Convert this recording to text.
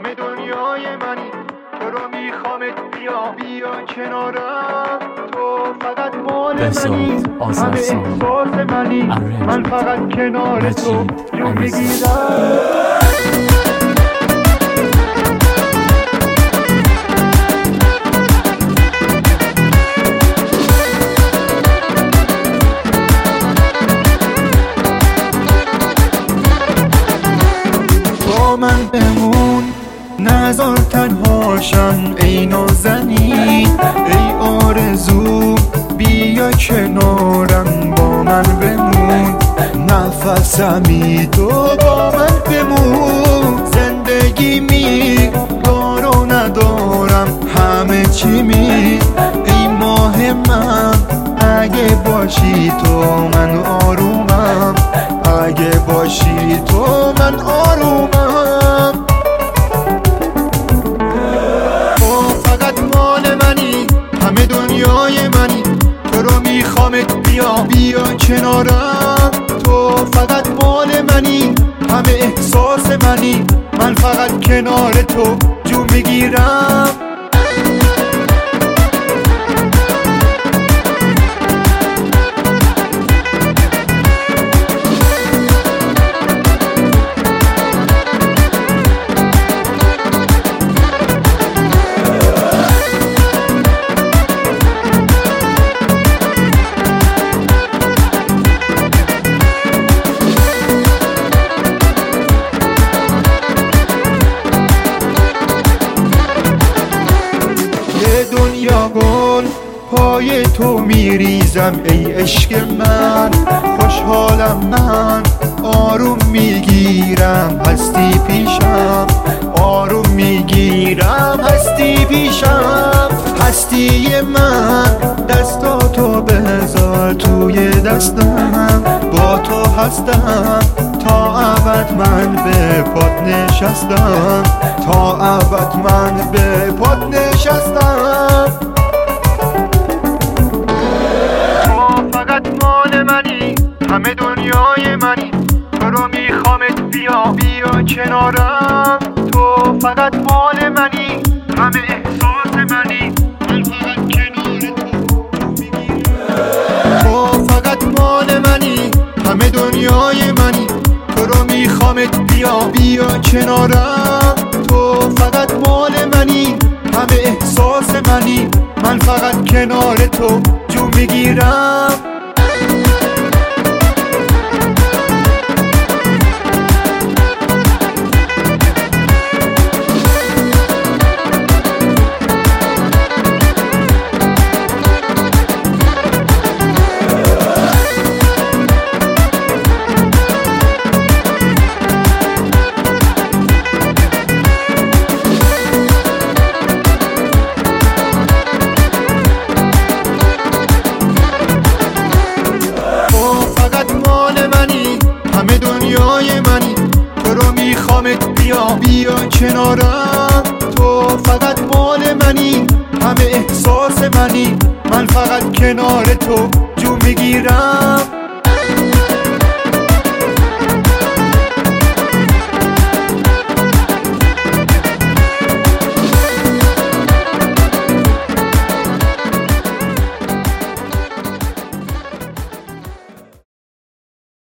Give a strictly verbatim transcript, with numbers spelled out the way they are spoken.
همه دنیای منی، تو رو میخوامت، بیا بیا کنارم، تو فقط مال منی، همه احساس منی، من فقط کنار تو جون میگیرم. من بمون نذار تنهاشم ای نازنین، ای آرزو بیا کنارم با من بمون، نفسمی تو با من بمون، زندگی می دارو ندارم همه چی می، ای ماه من اگه باشی تو من آرومم، اگه باشی تو من آرومم. تو فقط مال منی، همه دنیای منی، تو رو میخوامت، بیا بیا کنارم، تو فقط مال منی، همه احساس منی، من فقط کنار تو جون میگیرم. دنیا گل پای تو میریزم ای عشق من، خوشحالم من آروم میگیرم هستی پیشم، آروم میگیرم هستی پیشم، هستی من دستاتو بذار توی دستم، با تو هستم تا ابد، من به پات نشستم، تا ابد من به پات نشستم. تو فقط مال منی، همه دنیای منی، تو رو میخوامت، بیا بیا کنارم، تو فقط مال منی، همه احساس منی، من فقط کنار تو میگیرم. تو فقط مال منی، همه دنیای منی، تو رو میخوامت، بیا بیا کنارم، تو فقط مال منی، همه احساس منی، من فقط کنار تو جون میگیرم. همه دنیای منی، تو رو میخوامت، بیا بیا کنارم، تو فقط مال منی، همه احساس منی، من فقط کنار تو جون میگیرم.